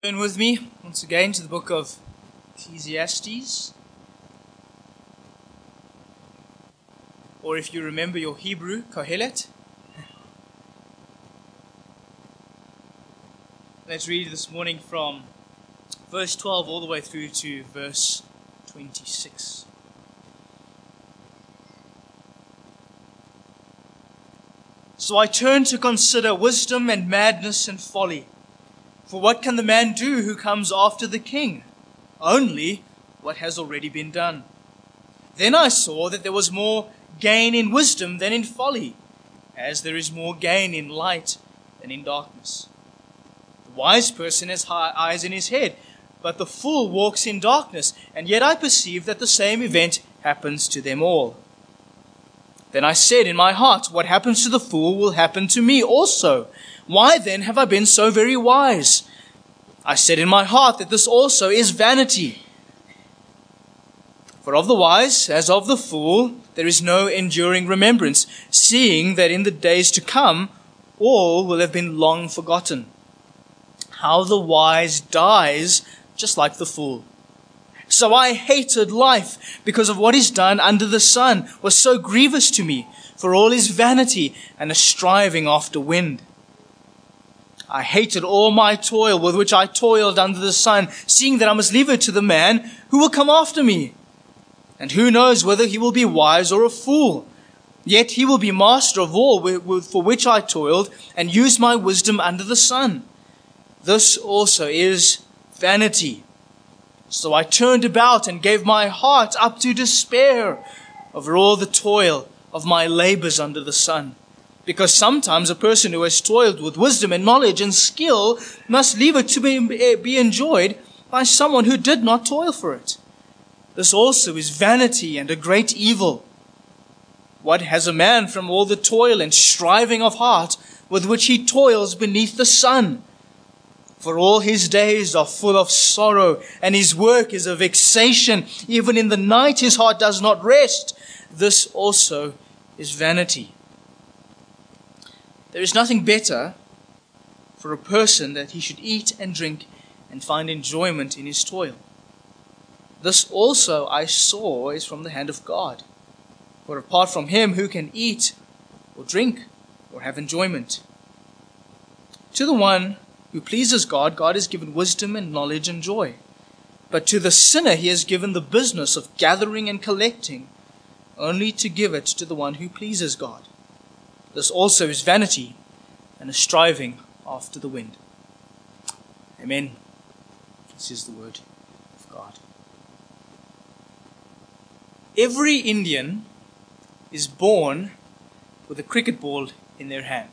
Turn with me once again to the book of Ecclesiastes. Or if you remember your Hebrew, Kohelet. Let's read this morning from verse 12 all the way through to verse 26. So I turned to consider wisdom and madness and folly. For what can the man do who comes after the king? Only what has already been done. Then I saw that there was more gain in wisdom than in folly, as there is more gain in light than in darkness. The wise person has eyes in his head, but the fool walks in darkness, and yet I perceive that the same event happens to them all. Then I said in my heart, what happens to the fool will happen to me also. Why then have I been so very wise? I said in my heart that this also is vanity. For of the wise, as of the fool, there is no enduring remembrance, seeing that in the days to come, all will have been long forgotten. How the wise dies, just like the fool. So I hated life, because of what is done under the sun was so grievous to me, for all is vanity and a striving after wind. I hated all my toil with which I toiled under the sun, seeing that I must leave it to the man who will come after me. And who knows whether he will be wise or a fool? Yet he will be master of all for which I toiled and used my wisdom under the sun. This also is vanity. So I turned about and gave my heart up to despair over all the toil of my labors under the sun. Because sometimes a person who has toiled with wisdom and knowledge and skill must leave it to be enjoyed by someone who did not toil for it. This also is vanity and a great evil. What has a man from all the toil and striving of heart with which he toils beneath the sun? For all his days are full of sorrow, and his work is a vexation. Even in the night his heart does not rest. This also is vanity. There is nothing better for a person that he should eat and drink and find enjoyment in his toil. This also I saw is from the hand of God. For apart from him, who can eat or drink or have enjoyment? To the one who pleases God, God has given wisdom and knowledge and joy. But to the sinner he has given the business of gathering and collecting, only to give it to the one who pleases God. This also is vanity and a striving after the wind. Amen. This is the word of God. Every Indian is born with a cricket ball in their hand.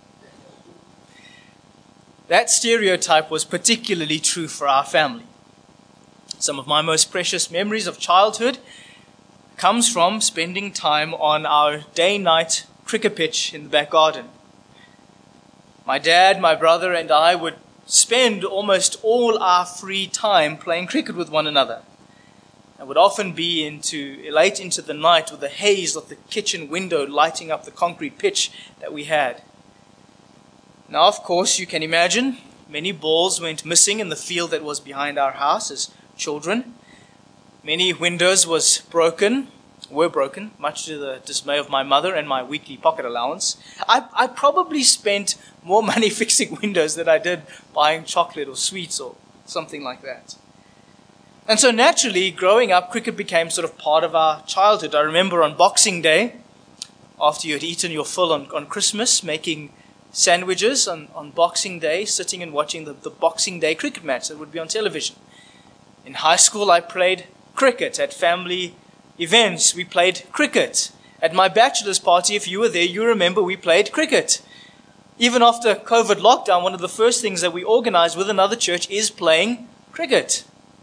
That stereotype was particularly true for our family. Some of my most precious memories of childhood comes from spending time on our day-night cricket pitch in the back garden. My dad, my brother, and I would spend almost all our free time playing cricket with one another. And would often be late into the night with the haze of the kitchen window lighting up the concrete pitch that we had. Now, of course, you can imagine many balls went missing in the field that was behind our house as children. Many windows were broken, much to the dismay of my mother and my weekly pocket allowance. I probably spent more money fixing windows than I did buying chocolate or sweets or something like that. And so naturally, growing up, cricket became sort of part of our childhood. I remember on Boxing Day, after you had eaten your fill on Christmas, making sandwiches on Boxing Day, sitting and watching the Boxing Day cricket match that would be on television. In high school, I played cricket at family events. We played cricket. At my bachelor's party, if you were there, you remember we played cricket. Even after COVID lockdown, one of the first things that we organized with another church is playing cricket.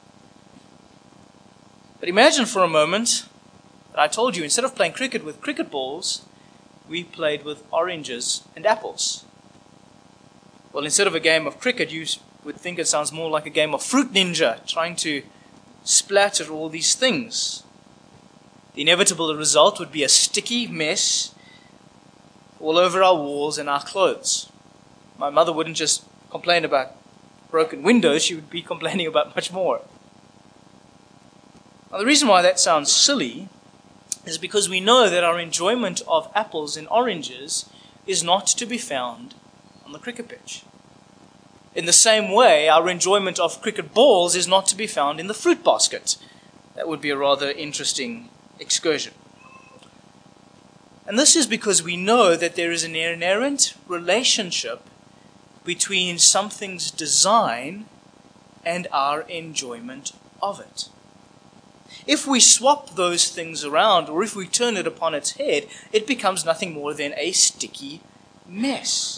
But imagine for a moment that I told you, instead of playing cricket with cricket balls, we played with oranges and apples. Well, instead of a game of cricket, you would think it sounds more like a game of Fruit Ninja, trying to splatter all these things. The inevitable result would be a sticky mess all over our walls and our clothes. My mother wouldn't just complain about broken windows, she would be complaining about much more. Now, the reason why that sounds silly is because we know that our enjoyment of apples and oranges is not to be found on the cricket pitch. In the same way, our enjoyment of cricket balls is not to be found in the fruit basket. That would be a rather interesting excursion. And this is because we know that there is an inherent relationship between something's design and our enjoyment of it. If we swap those things around, or if we turn it upon its head, it becomes nothing more than a sticky mess.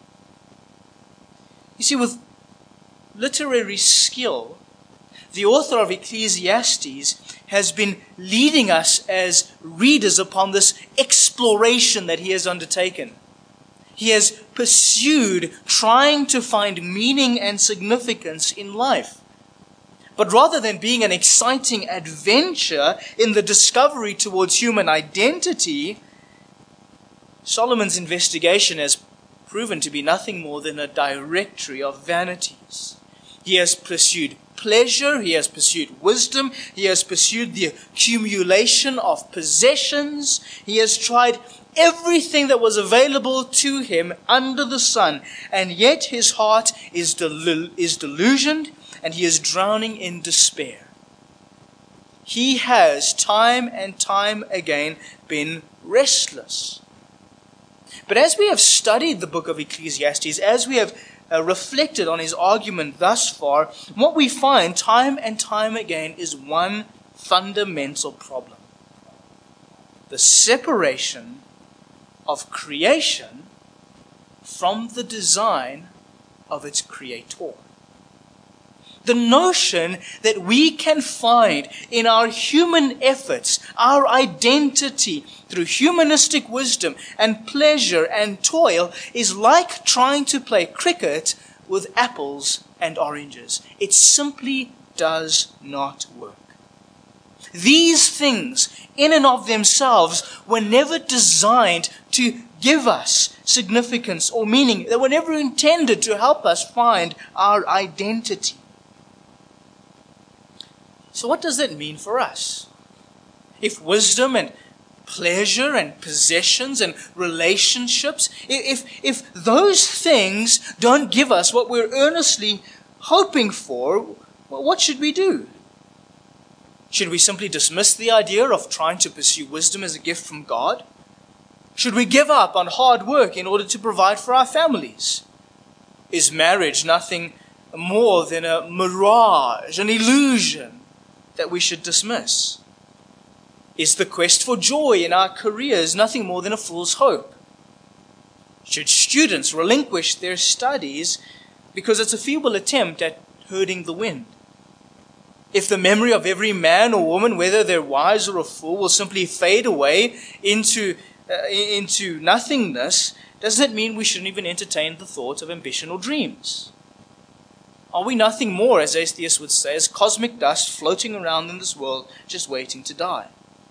You see, with literary skill, the author of Ecclesiastes has been leading us as readers upon this exploration that he has undertaken. He has pursued trying to find meaning and significance in life. But rather than being an exciting adventure in the discovery towards human identity, Solomon's investigation has proven to be nothing more than a directory of vanities. He has pursued pleasure, he has pursued wisdom, he has pursued the accumulation of possessions, he has tried everything that was available to him under the sun, and yet his heart is delusioned and he is drowning in despair. He has time and time again been restless. But as we have studied the book of Ecclesiastes, as we have reflected on his argument thus far, what we find time and time again is one fundamental problem: the separation of creation from the design of its creator. The notion that we can find in our human efforts, our identity through humanistic wisdom and pleasure and toil is like trying to play cricket with apples and oranges. It simply does not work. These things, in and of themselves, were never designed to give us significance or meaning. They were never intended to help us find our identity. So what does that mean for us? If wisdom and pleasure and possessions and relationships, if those things don't give us what we're earnestly hoping for, well, what should we do? Should we simply dismiss the idea of trying to pursue wisdom as a gift from God? Should we give up on hard work in order to provide for our families? Is marriage nothing more than a mirage, an illusion that we should dismiss? Is the quest for joy in our careers nothing more than a fool's hope? Should students relinquish their studies because it's a feeble attempt at herding the wind? If the memory of every man or woman, whether they're wise or a fool, will simply fade away into nothingness, does that mean we shouldn't even entertain the thought of ambition or dreams? Are we nothing more, as atheists would say, as cosmic dust floating around in this world, just waiting to die?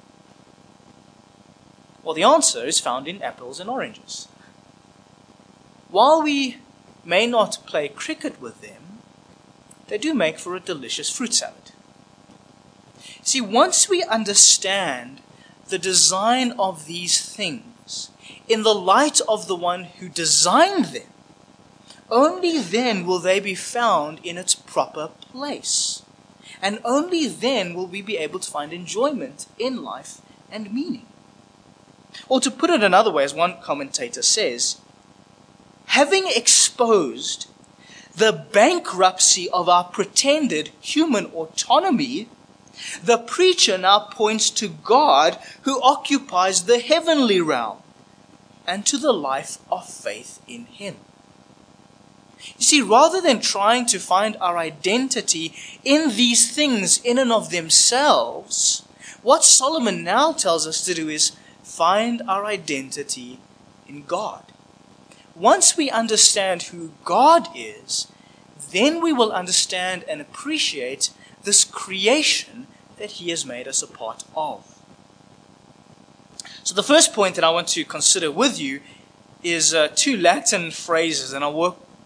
Well, the answer is found in apples and oranges. While we may not play cricket with them, they do make for a delicious fruit salad. See, once we understand the design of these things in the light of the one who designed them, only then will they be found in its proper place. And only then will we be able to find enjoyment in life and meaning. Or to put it another way, as one commentator says, having exposed the bankruptcy of our pretended human autonomy, the preacher now points to God who occupies the heavenly realm and to the life of faith in him. You see, rather than trying to find our identity in these things in and of themselves, what Solomon now tells us to do is find our identity in God. Once we understand who God is, then we will understand and appreciate this creation that he has made us a part of. So the first point that I want to consider with you is two Latin phrases, and I'll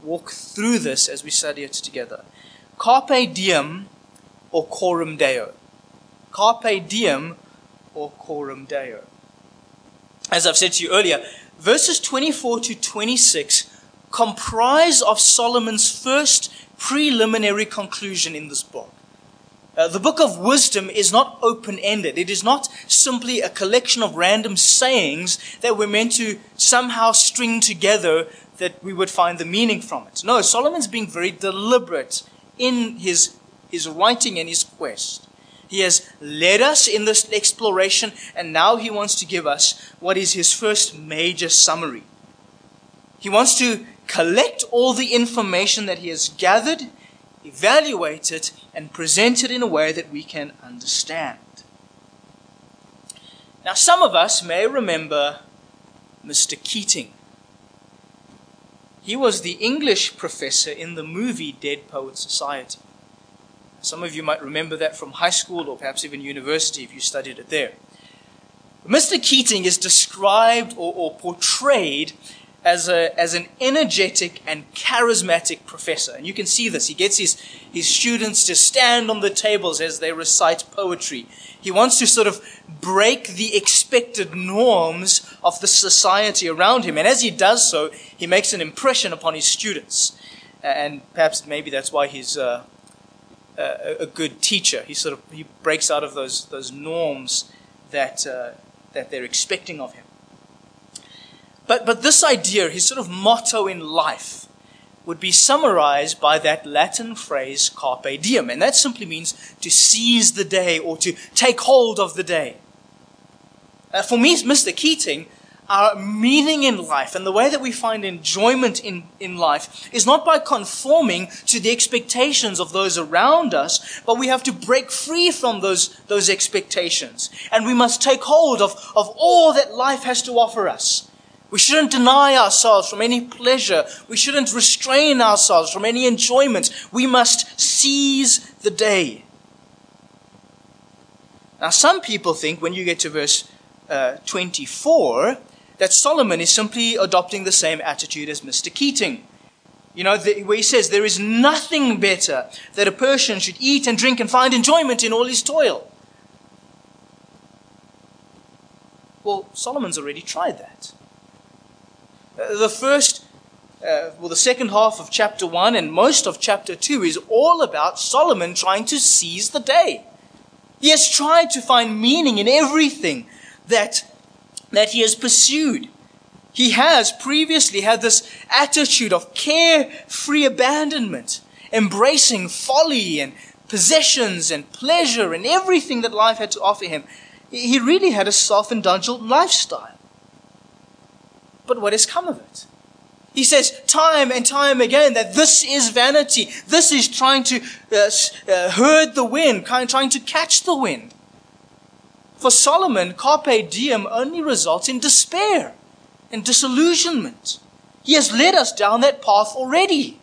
walk through this as we study it together. Carpe diem or coram deo. Carpe diem or coram deo. As I've said to you earlier, verses 24 to 26 comprise of Solomon's first preliminary conclusion in this book. The book of wisdom is not open-ended. It is not simply a collection of random sayings that we're meant to somehow string together that we would find the meaning from it. No, Solomon's being very deliberate in his writing and his quest. He has led us in this exploration, and now he wants to give us what is his first major summary. He wants to collect all the information that he has gathered, evaluate it, and present it in a way that we can understand. Now, some of us may remember Mr. Keating. He was the English professor in the movie Dead Poets Society. Some of you might remember that from high school or perhaps even university if you studied it there. Mr. Keating is described or portrayed as an energetic and charismatic professor. And you can see this. He gets his students to stand on the tables as they recite poetry. He wants to sort of break the expected norms of the society around him. And as he does so, he makes an impression upon his students. And perhaps maybe that's why he's a good teacher. He breaks out of those norms that they're expecting of him. But this idea, his sort of motto in life, would be summarized by that Latin phrase carpe diem, and that simply means to seize the day or to take hold of the day. For me, Mr. Keating, our meaning in life and the way that we find enjoyment in life is not by conforming to the expectations of those around us, but we have to break free from those expectations. And we must take hold of all that life has to offer us. We shouldn't deny ourselves from any pleasure. We shouldn't restrain ourselves from any enjoyment. We must seize the day. Now, some people think when you get to verse 24, that Solomon is simply adopting the same attitude as Mr. Keating. You know, where he says, there is nothing better that a person should eat and drink and find enjoyment in all his toil. Well, Solomon's already tried that. The second half of chapter 1 and most of chapter 2 is all about Solomon trying to seize the day. He has tried to find meaning in everything that he has pursued. He has previously had this attitude of carefree abandonment, embracing folly and possessions and pleasure and everything that life had to offer him. He really had a self-indulgent lifestyle. But what has come of it? He says time and time again that this is vanity. This is trying to herd the wind, trying to catch the wind. For Solomon, carpe diem only results in despair and disillusionment. He has led us down that path already.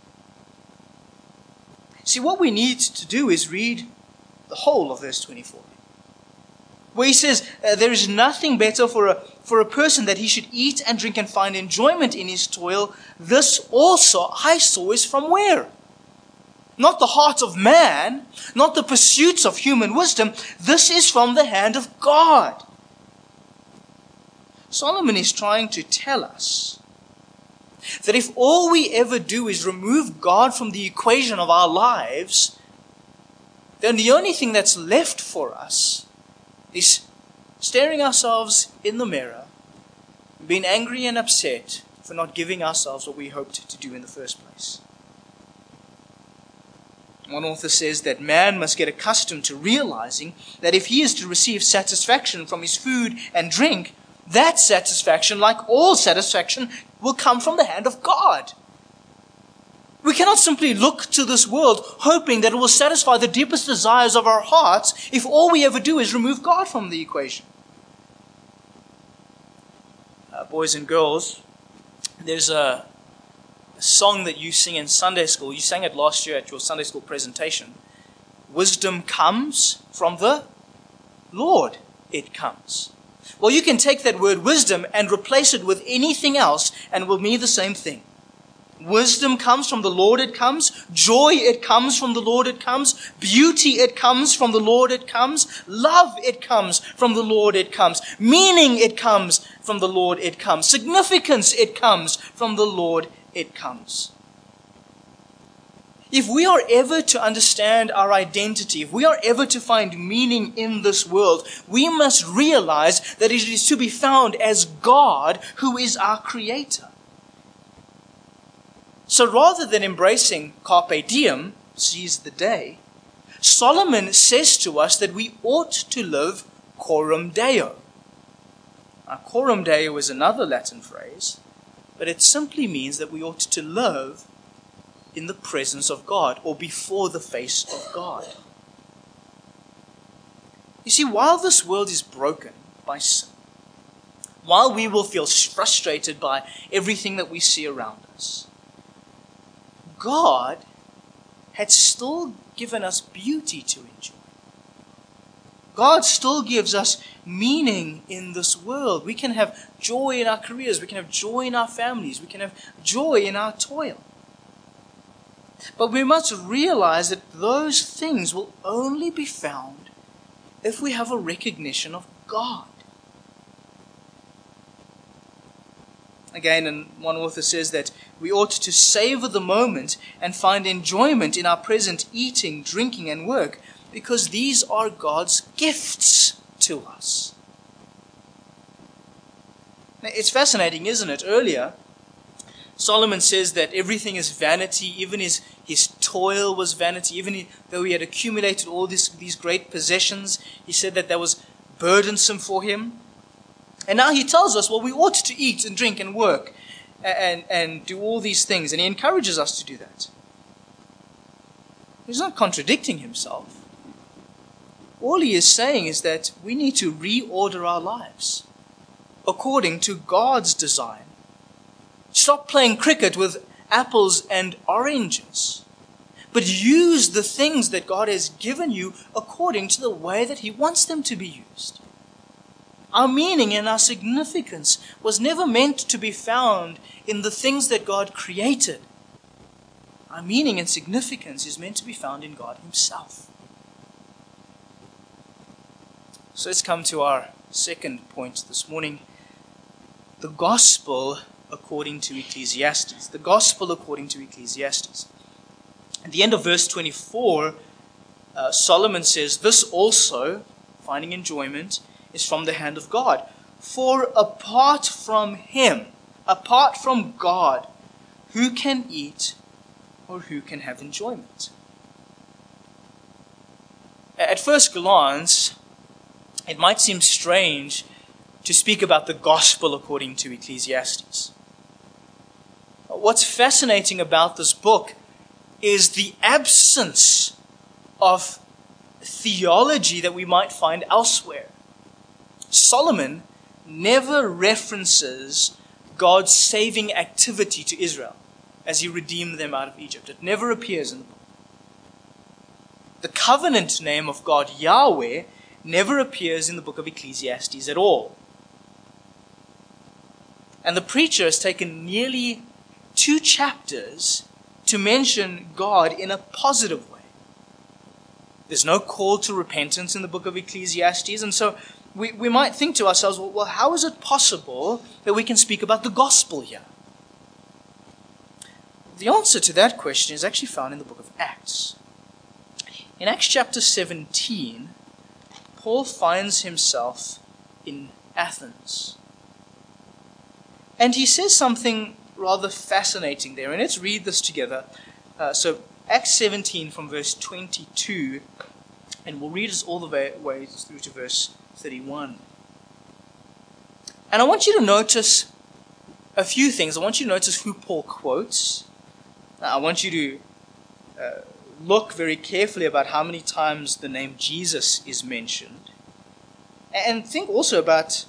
See, what we need to do is read the whole of verse 24. Where he says, there is nothing better for a person that he should eat and drink and find enjoyment in his toil. This also I saw is from where? Not the heart of man, not the pursuits of human wisdom. This is from the hand of God. Solomon is trying to tell us that if all we ever do is remove God from the equation of our lives, then the only thing that's left for us is staring ourselves in the mirror, being angry and upset for not giving ourselves what we hoped to do in the first place. One author says that man must get accustomed to realizing that if he is to receive satisfaction from his food and drink, that satisfaction, like all satisfaction, will come from the hand of God. We cannot simply look to this world hoping that it will satisfy the deepest desires of our hearts if all we ever do is remove God from the equation. Boys and girls, there's a song that you sing in Sunday school. You sang it last year at your Sunday school presentation. Wisdom comes from the Lord. It comes. Well, you can take that word wisdom and replace it with anything else and it will mean the same thing. Wisdom comes from the Lord, it comes. Joy, it comes from the Lord, it comes. Beauty, it comes from the Lord, it comes. Love, it comes from the Lord, it comes. Meaning, it comes from the Lord, it comes. Significance, it comes from the Lord, it comes. If we are ever to understand our identity, if we are ever to find meaning in this world, we must realize that it is to be found as God who is our Creator. So rather than embracing carpe diem, seize the day, Solomon says to us that we ought to live coram deo. Now, coram deo is another Latin phrase, but it simply means that we ought to live in the presence of God or before the face of God. You see, while this world is broken by sin, while we will feel frustrated by everything that we see around us, God had still given us beauty to enjoy. God still gives us meaning in this world. We can have joy in our careers. We can have joy in our families. We can have joy in our toil. But we must realize that those things will only be found if we have a recognition of God. Again, and one author says that we ought to savor the moment and find enjoyment in our present eating, drinking, and work, because these are God's gifts to us. Now, it's fascinating, isn't it? Earlier, Solomon says that everything is vanity, even his toil was vanity, even though he had accumulated all these great possessions, he said that was burdensome for him. And now he tells us, well, we ought to eat and drink and work and do all these things. And he encourages us to do that. He's not contradicting himself. All he is saying is that we need to reorder our lives according to God's design. Stop playing cricket with apples and oranges, but use the things that God has given you according to the way that He wants them to be used. Our meaning and our significance was never meant to be found in the things that God created. Our meaning and significance is meant to be found in God Himself. So let's come to our second point this morning. The gospel according to Ecclesiastes. The gospel according to Ecclesiastes. At the end of verse 24, Solomon says, "This also, finding enjoyment, is from the hand of God. For apart from Him, apart from God, who can eat or who can have enjoyment?" At first glance, it might seem strange to speak about the gospel according to Ecclesiastes. What's fascinating about this book is the absence of theology that we might find elsewhere. Solomon never references God's saving activity to Israel as He redeemed them out of Egypt. It never appears in the book. The covenant name of God, Yahweh, never appears in the book of Ecclesiastes at all. And the preacher has taken nearly 2 chapters to mention God in a positive way. There's no call to repentance in the book of Ecclesiastes, and so we might think to ourselves, well, how is it possible that we can speak about the gospel here? The answer to that question is actually found in the book of Acts. In Acts chapter 17, Paul finds himself in Athens. And he says something rather fascinating there. And let's read this together. So Acts 17 from verse 22, and we'll read this all the way through to verse 31. And I want you to notice a few things. I want you to notice who Paul quotes. I want you to look very carefully about how many times the name Jesus is mentioned. And think also about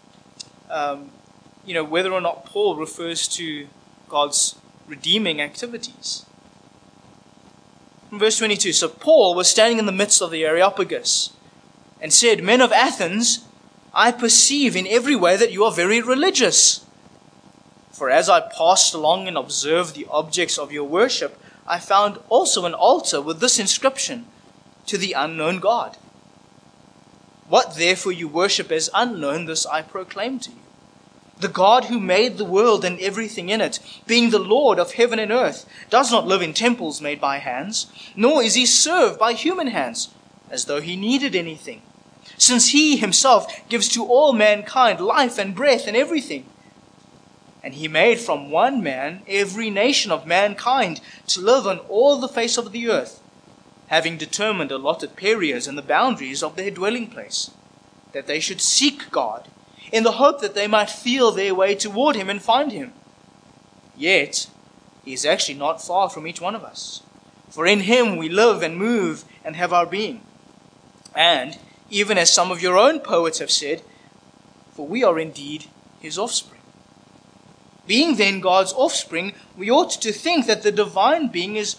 whether or not Paul refers to God's redeeming activities. In verse 22, "So Paul was standing in the midst of the Areopagus and said, 'Men of Athens, I perceive in every way that you are very religious. For as I passed along and observed the objects of your worship, I found also an altar with this inscription, to the unknown God. What therefore you worship as unknown, this I proclaim to you. The God who made the world and everything in it, being the Lord of heaven and earth, does not live in temples made by hands, nor is he served by human hands, as though he needed anything, since he himself gives to all mankind life and breath and everything. And he made from one man every nation of mankind to live on all the face of the earth, having determined allotted periods and the boundaries of their dwelling place, that they should seek God, in the hope that they might feel their way toward him and find him. Yet, he is actually not far from each one of us. For in him we live and move and have our being. And, even as some of your own poets have said, for we are indeed his offspring. Being then God's offspring, we ought not to think that the divine being is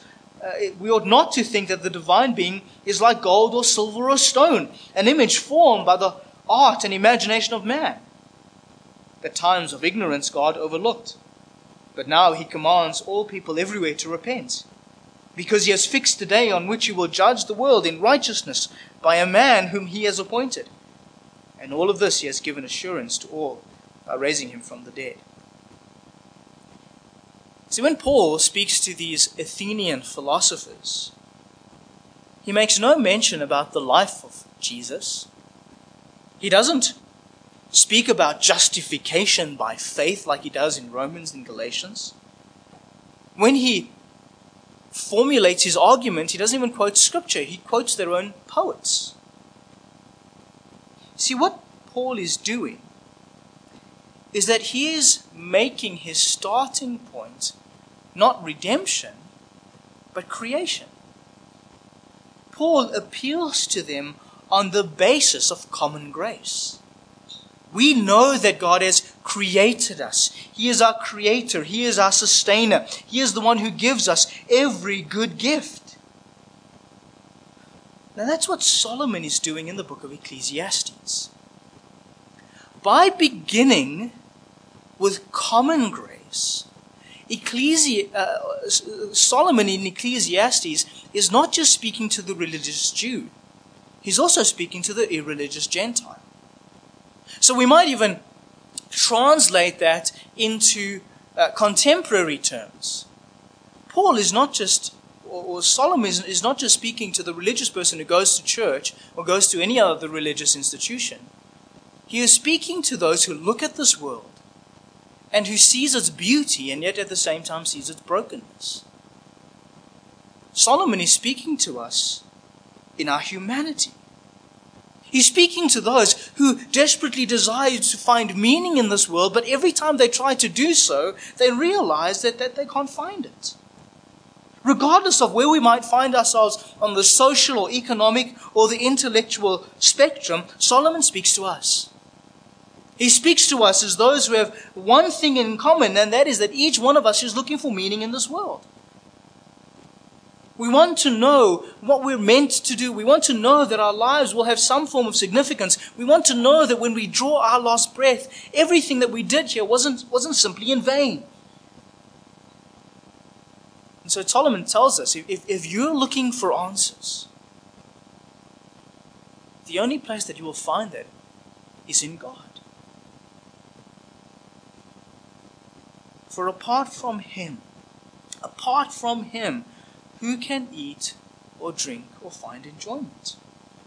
like gold or silver or stone, an image formed by the art and imagination of man. The times of ignorance God overlooked, but now he commands all people everywhere to repent, because he has fixed the day on which he will judge the world in righteousness by a man whom he has appointed. And all of this he has given assurance to all by raising him from the dead. See, when Paul speaks to these Athenian philosophers, he makes no mention about the life of Jesus. He doesn't speak about justification by faith like he does in Romans and Galatians. When he formulates his argument, he doesn't even quote scripture. He quotes their own poets. See, what Paul is doing is that he is making his starting point not redemption, but creation. Paul appeals to them on the basis of common grace. We know that God has created us. He is our creator. He is our sustainer. He is the one who gives us every good gift. Now that's what Solomon is doing in the book of Ecclesiastes. By beginning with common grace, Solomon in Ecclesiastes is not just speaking to the religious Jew. He's also speaking to the irreligious Gentile. So we might even translate that into contemporary terms. Paul is not just, or Solomon is not just speaking to the religious person who goes to church or goes to any other religious institution. He is speaking to those who look at this world and who sees its beauty and yet at the same time sees its brokenness. Solomon is speaking to us in our humanity. He's speaking to those who desperately desire to find meaning in this world, but every time they try to do so, they realize that they can't find it. Regardless of where we might find ourselves on the social or economic or the intellectual spectrum, Solomon speaks to us. He speaks to us as those who have one thing in common, and that is that each one of us is looking for meaning in this world. We want to know what we're meant to do. We want to know that our lives will have some form of significance. We want to know that when we draw our last breath, everything that we did here wasn't simply in vain. And so Solomon tells us, if you're looking for answers, the only place that you will find that is in God. For apart from Him, who can eat or drink or find enjoyment?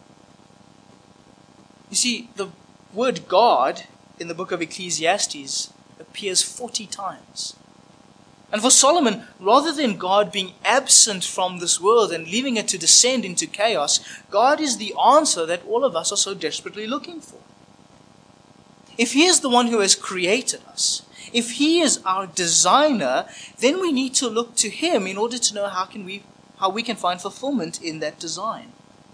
You see, the word God in the book of Ecclesiastes appears 40 times. And for Solomon, rather than God being absent from this world and leaving it to descend into chaos, God is the answer that all of us are so desperately looking for. If He is the one who has created us, if He is our designer, then we need to look to Him in order to know how we can find fulfillment in that design.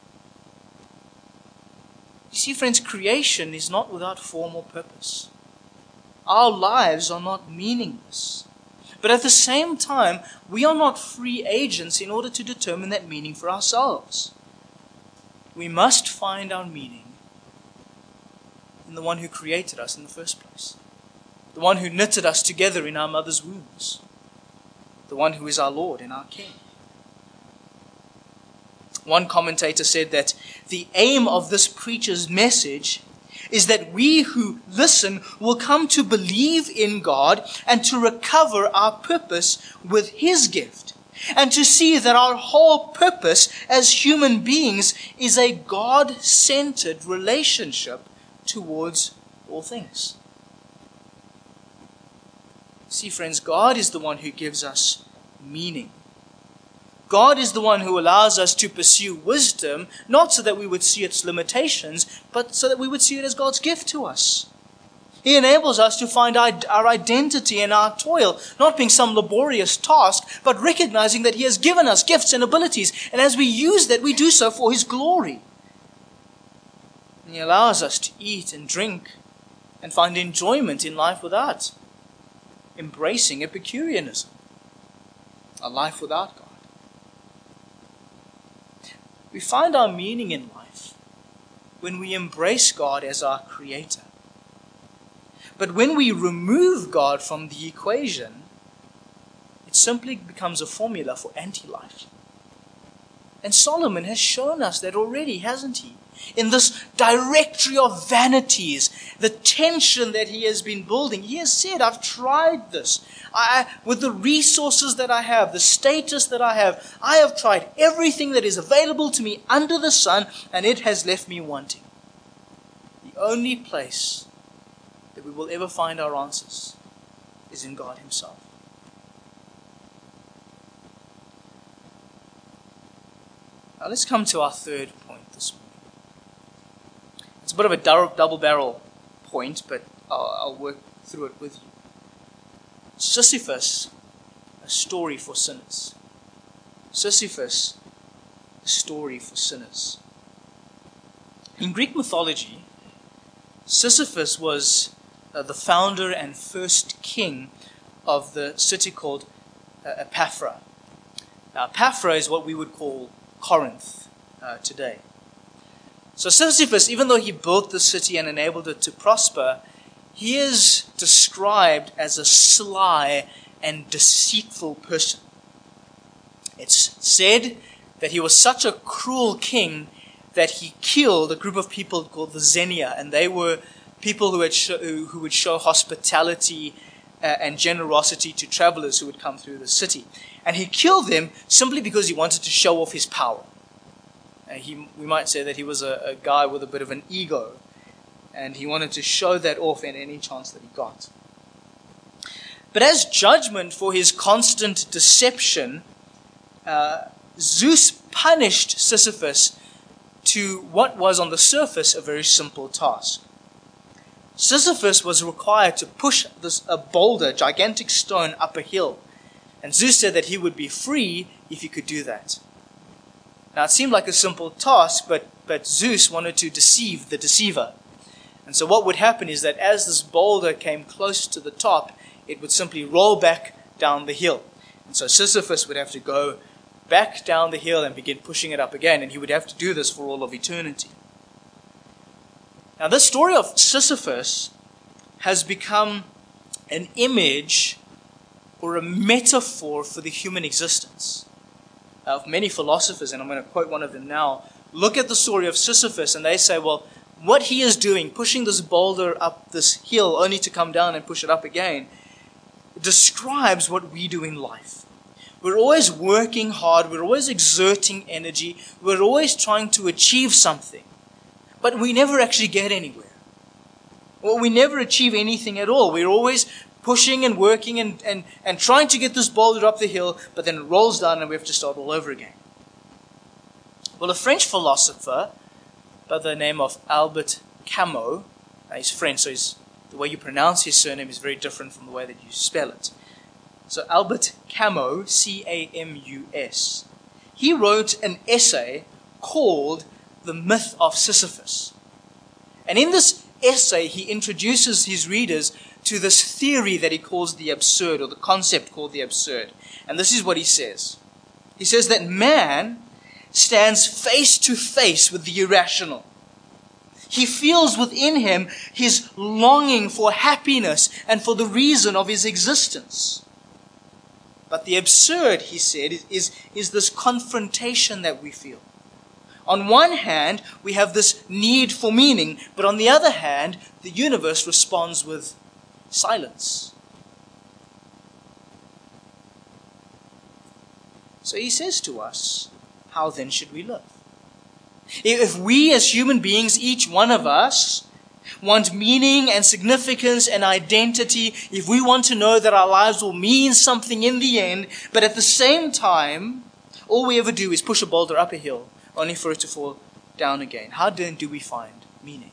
You see, friends, creation is not without form or purpose. Our lives are not meaningless. But at the same time, we are not free agents in order to determine that meaning for ourselves. We must find our meaning in the one who created us in the first place. the one who knitted us together in our mother's wombs, the one who is our Lord and our King. One commentator said that the aim of this preacher's message is that we who listen will come to believe in God and to recover our purpose with His gift, and to see that our whole purpose as human beings is a God-centered relationship towards all things. See, friends, God is the one who gives us meaning. God is the one who allows us to pursue wisdom, not so that we would see its limitations, but so that we would see it as God's gift to us. He enables us to find our identity in our toil, not being some laborious task, but recognizing that He has given us gifts and abilities, and as we use that, we do so for His glory. And He allows us to eat and drink and find enjoyment in life without embracing Epicureanism, a life without God. We find our meaning in life when we embrace God as our Creator. But when we remove God from the equation, it simply becomes a formula for anti-life. And Solomon has shown us that already, hasn't he? In this directory of vanities, the tension that he has been building, he has said, I've tried this. With the resources that I have, the status that I have tried everything that is available to me under the sun, and it has left me wanting. The only place that we will ever find our answers is in God Himself. Now let's come to our third point this morning. It's a bit of a double-barrel point, but I'll work through it with you. Sisyphus, a story for sinners. Sisyphus, a story for sinners. In Greek mythology, Sisyphus was the founder and first king of the city called Epaphra. Now, Epaphra is what we would call Corinth today. So Sisyphus, even though he built the city and enabled it to prosper, he is described as a sly and deceitful person. It's said that he was such a cruel king that he killed a group of people called the Xenia, and they were people who would show hospitality and generosity to travelers who would come through the city. And he killed them simply because he wanted to show off his power. We might say that he was a guy with a bit of an ego, and he wanted to show that off in any chance that he got. But as judgment for his constant deception, Zeus punished Sisyphus to what was on the surface a very simple task. Sisyphus was required to push a boulder, gigantic stone, up a hill. And Zeus said that he would be free if he could do that. Now it seemed like a simple task, but Zeus wanted to deceive the deceiver. And so what would happen is that as this boulder came close to the top, it would simply roll back down the hill. And so Sisyphus would have to go back down the hill and begin pushing it up again, and he would have to do this for all of eternity. Now this story of Sisyphus has become an image or a metaphor for the human existence. Many philosophers, and I'm going to quote one of them now, look at the story of Sisyphus and they say, well, what he is doing, pushing this boulder up this hill only to come down and push it up again, describes what we do in life. We're always working hard, we're always exerting energy, we're always trying to achieve something, but we never actually get anywhere. Well, we never achieve anything at all. We're always pushing and working and trying to get this boulder up the hill, but then it rolls down and we have to start all over again. Well, a French philosopher by the name of Albert Camus, he's French, so the way you pronounce his surname is very different from the way that you spell it. So Albert Camus, C-A-M-U-S, he wrote an essay called The Myth of Sisyphus. And in this essay, he introduces his readers to this theory that he calls the absurd, or the concept called the absurd. And this is what he says. He says that man stands face to face with the irrational. He feels within him his longing for happiness and for the reason of his existence. But the absurd, he said, is this confrontation that we feel. On one hand, we have this need for meaning, but on the other hand, the universe responds with silence. So he says to us, how then should we live? If we as human beings, each one of us, want meaning and significance and identity, if we want to know that our lives will mean something in the end, but at the same time, all we ever do is push a boulder up a hill, only for it to fall down again. How then do we find meaning?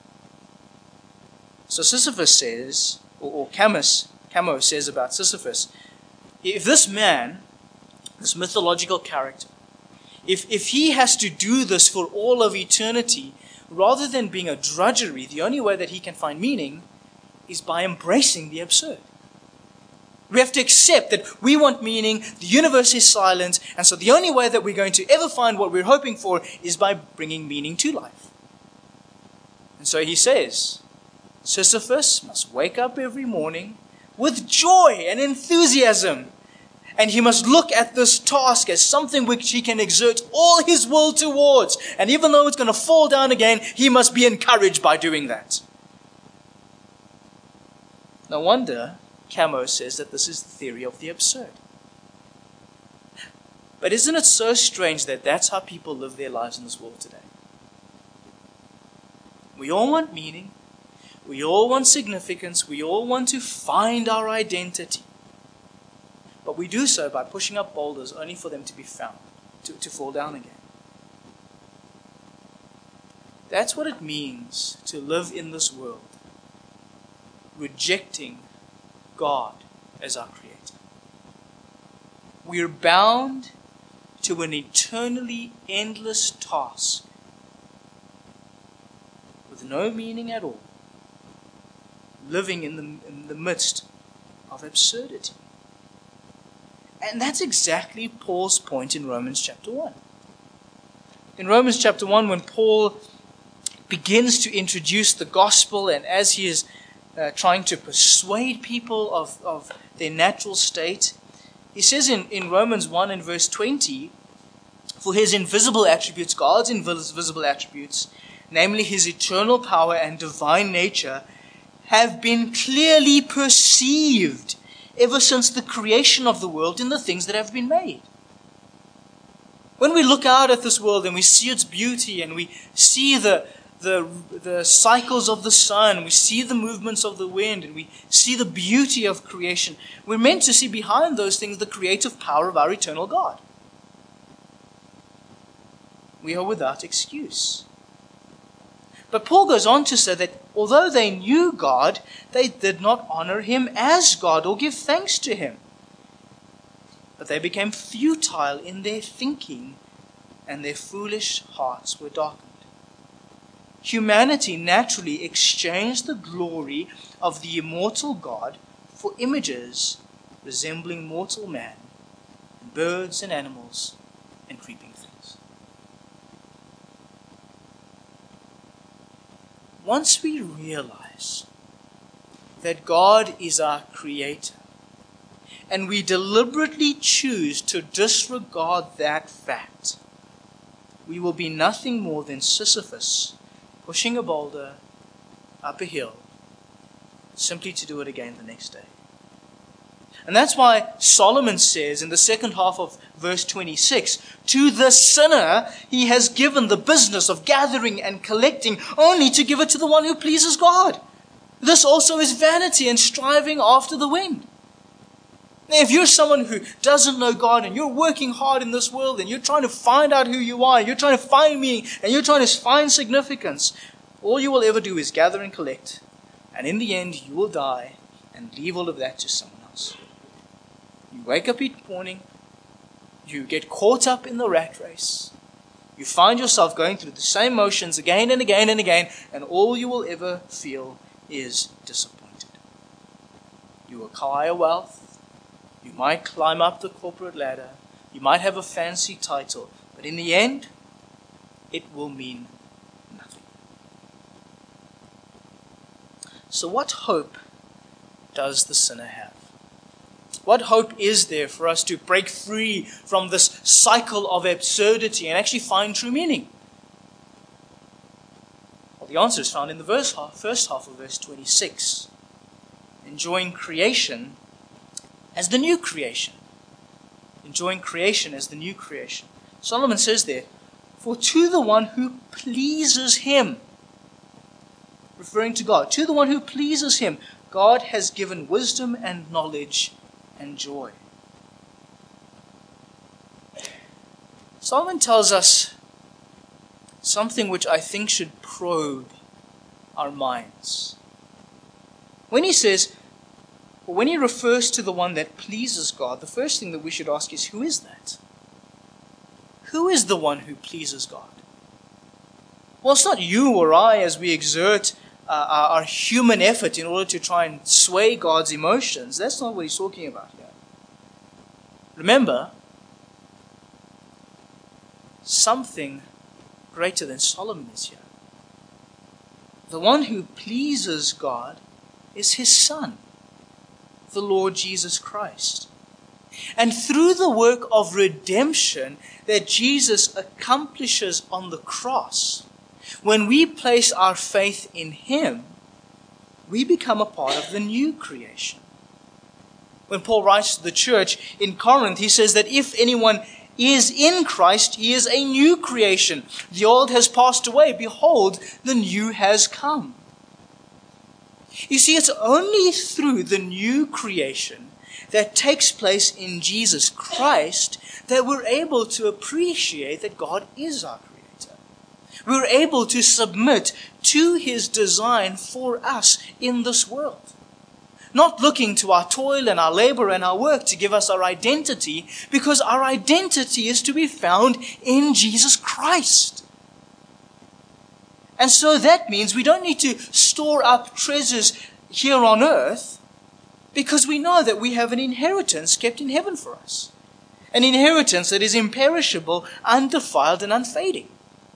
So Sisyphus says, or Camus says about Sisyphus, if this man, this mythological character, if he has to do this for all of eternity, rather than being a drudgery, the only way that he can find meaning is by embracing the absurd. We have to accept that we want meaning, the universe is silent, and so the only way that we're going to ever find what we're hoping for is by bringing meaning to life. And so he says, Sisyphus must wake up every morning with joy and enthusiasm, and he must look at this task as something which he can exert all his will towards. And even though it's going to fall down again, he must be encouraged by doing that. No wonder Camus says that this is the theory of the absurd. But isn't it so strange that that's how people live their lives in this world today? We all want meaning. We all want significance. We all want to find our identity. But we do so by pushing up boulders only for them to be found, to fall down again. That's what it means to live in this world, rejecting God as our Creator. We are bound to an eternally endless task with no meaning at all, living in the midst of absurdity. And that's exactly Paul's point in Romans chapter 1. In Romans chapter 1, when Paul begins to introduce the gospel, and as he is trying to persuade people of their natural state, he says in Romans 1 and verse 20, for his invisible attributes, God's invisible attributes, namely his eternal power and divine nature, have been clearly perceived ever since the creation of the world in the things that have been made. When we look out at this world and we see its beauty and we see the cycles of the sun, we see the movements of the wind, and we see the beauty of creation, we're meant to see behind those things the creative power of our eternal God. We are without excuse. But Paul goes on to say that although they knew God, they did not honor him as God or give thanks to him. But they became futile in their thinking, and their foolish hearts were darkened. Humanity naturally exchanged the glory of the immortal God for images resembling mortal man, and birds and animals and creeping things. Once we realize that God is our Creator, and we deliberately choose to disregard that fact, we will be nothing more than Sisyphus pushing a boulder up a hill, simply to do it again the next day. And that's why Solomon says in the second half of verse 26, to the sinner he has given the business of gathering and collecting, only to give it to the one who pleases God. This also is vanity and striving after the wind. Now, if you're someone who doesn't know God and you're working hard in this world and you're trying to find out who you are, you're trying to find meaning and you're trying to find significance, all you will ever do is gather and collect. And in the end, you will die and leave all of that to someone else. You wake up each morning, you get caught up in the rat race, you find yourself going through the same motions again and again and again, and all you will ever feel is disappointed. You will acquire wealth, you might climb up the corporate ladder, you might have a fancy title, but in the end, it will mean nothing. So what hope does the sinner have? What hope is there for us to break free from this cycle of absurdity and actually find true meaning? Well, the answer is found in the first half of verse 26. Enjoying creation as the new creation. Enjoying creation as the new creation. Solomon says there, for to the one who pleases him, referring to God, to the one who pleases him, God has given wisdom and knowledge and joy. Solomon tells us something which I think should probe our minds. When he refers to the one that pleases God, the first thing that we should ask is, who is that? Who is the one who pleases God? Well, it's not you or I as we exert our human effort in order to try and sway God's emotions. That's not what he's talking about here. Remember, something greater than Solomon is here. The one who pleases God is his Son, the Lord Jesus Christ. And through the work of redemption that Jesus accomplishes on the cross, when we place our faith in him, we become a part of the new creation. When Paul writes to the church in Corinth, he says that if anyone is in Christ, he is a new creation. The old has passed away. Behold, the new has come. You see, it's only through the new creation that takes place in Jesus Christ that we're able to appreciate that God is our Creator. We're able to submit to his design for us in this world. Not looking to our toil and our labor and our work to give us our identity, because our identity is to be found in Jesus Christ. And so that means we don't need to store up treasures here on earth, because we know that we have an inheritance kept in heaven for us. An inheritance that is imperishable, undefiled, and unfading.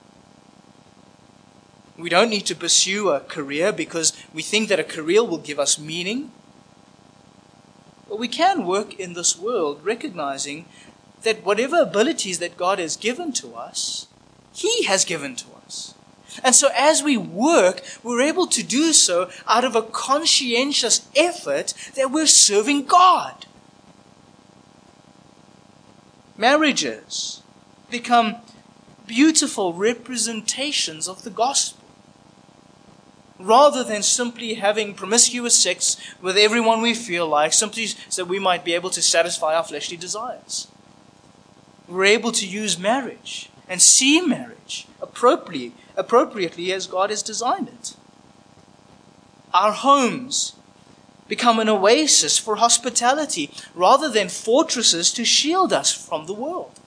We don't need to pursue a career because we think that a career will give us meaning. But we can work in this world recognizing that whatever abilities that God has given to us, he has given to us. And so as we work, we're able to do so out of a conscientious effort that we're serving God. Marriages become beautiful representations of the gospel, rather than simply having promiscuous sex with everyone we feel like, simply so we might be able to satisfy our fleshly desires. We're able to use marriage and see marriage appropriately as God has designed it. Our homes become an oasis for hospitality rather than fortresses to shield us from the world.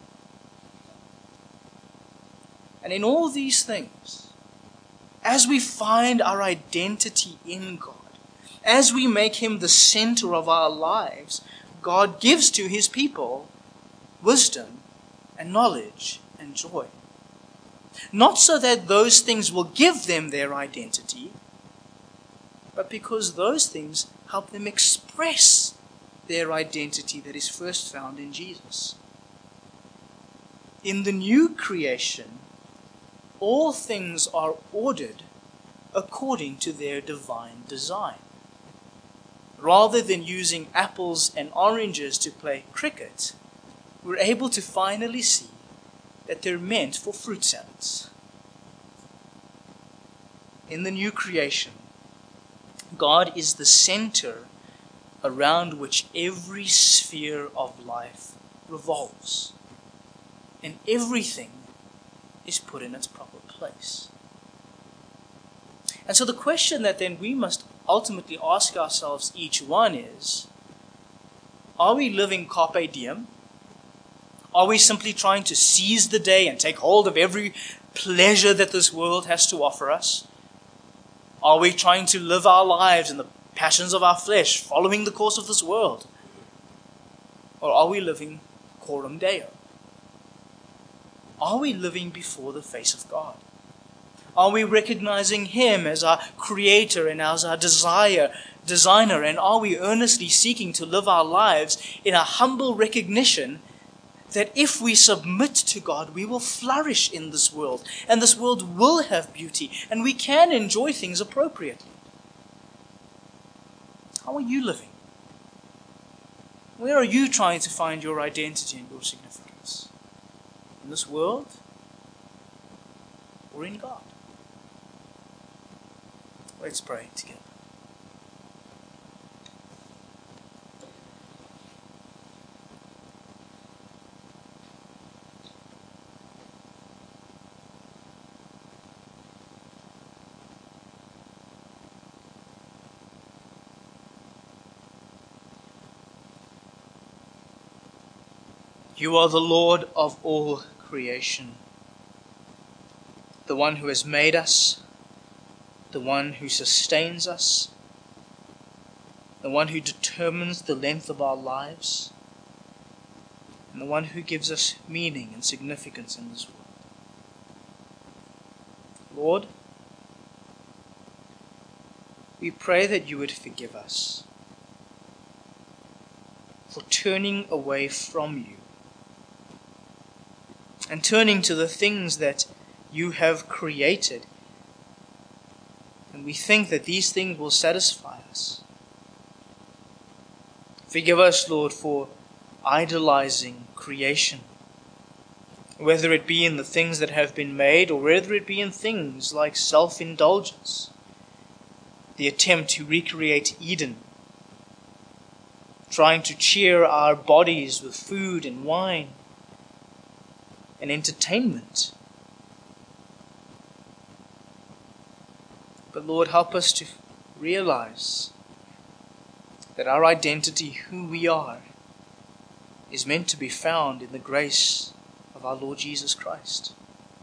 And in all these things, as we find our identity in God, as we make him the center of our lives, God gives to his people wisdom and knowledge and joy. Not so that those things will give them their identity, but because those things help them express their identity that is first found in Jesus. In the new creation, all things are ordered according to their divine design. Rather than using apples and oranges to play cricket, we're able to finally see that they're meant for fruit salads. In the new creation, God is the center around which every sphere of life revolves, and everything is put in its proper place. And so the question that then we must ultimately ask ourselves, each one, is, are we living carpe diem? Are we simply trying to seize the day and take hold of every pleasure that this world has to offer us? Are we trying to live our lives in the passions of our flesh, following the course of this world? Or are we living coram Deo? Are we living before the face of God? Are we recognizing Him as our Creator and as our designer? And are we earnestly seeking to live our lives in a humble recognition that if we submit to God, we will flourish in this world, and this world will have beauty, and we can enjoy things appropriately? How are you living? Where are you trying to find your identity and your significance? In this world or in God? Let's pray together. You are the Lord of all creation, the one who has made us, the one who sustains us, the one who determines the length of our lives, and the one who gives us meaning and significance in this world. Lord, we pray that you would forgive us for turning away from you and turning to the things that you have created. And we think that these things will satisfy us. Forgive us, Lord, for idolizing creation, whether it be in the things that have been made or whether it be in things like self-indulgence, the attempt to recreate Eden, trying to cheer our bodies with food and wine and entertainment. But Lord, help us to realize that our identity, who we are, is meant to be found in the grace of our Lord Jesus Christ.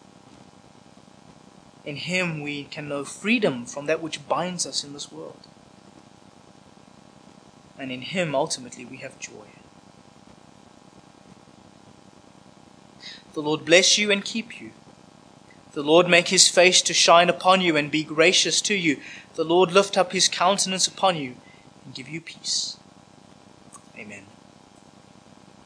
In Him we can know freedom from that which binds us in this world. And in Him ultimately we have joy. The Lord bless you and keep you. The Lord make His face to shine upon you and be gracious to you. The Lord lift up His countenance upon you and give you peace. Amen.